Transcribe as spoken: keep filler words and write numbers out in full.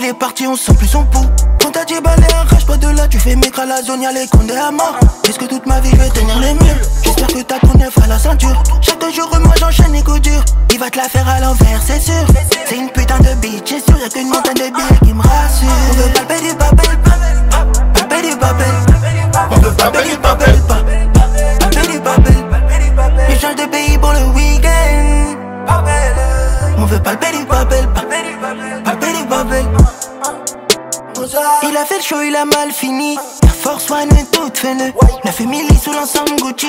Il est parti, on sent plus son pouls. Quand t'as dit balai, arrache pas de là. Tu fais mec à la zone, y'a les condés à mort. Est-ce que toute ma vie je vais tenir les murs? J'espère que t'as ton neuf à la ceinture. Chaque jour moi j'enchaîne les coups durs. Il va te la faire à l'envers, c'est sûr. C'est une putain de bitch, c'est sûr. Y'a qu'une montagne de billets qui me rassure. On veut palper du papel, palper du papel. On veut palper du papel, palper du papel. Il change de pays pour le week-end. On veut palper du papel, palper du papel. Il a fait le show, il a mal fini. Air Force One et tout fait le neuf mille sous l'ensemble Gucci.